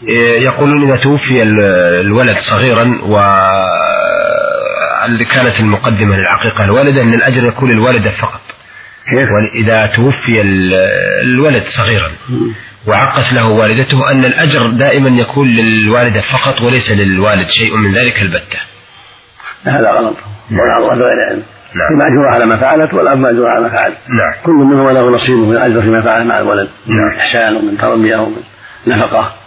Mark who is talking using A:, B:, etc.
A: يقولون إذا توفي الولد صغيرا وكانت المقدمة للعقيقة الوالدة أن الأجر يكون للوالدة فقط. وإذا توفي الولد صغيرا وعقت له والدته أن الأجر دائما يكون للوالدة فقط وليس للوالد شيء من ذلك البتة.
B: هذا غلط والله غير علم. المأجور على ما فعلت والأب مأجور على ما فعل. كل منهما له نصيبه من الأجر فيما فعل مع الولد من إحسان ومن تربية ومن نفقة.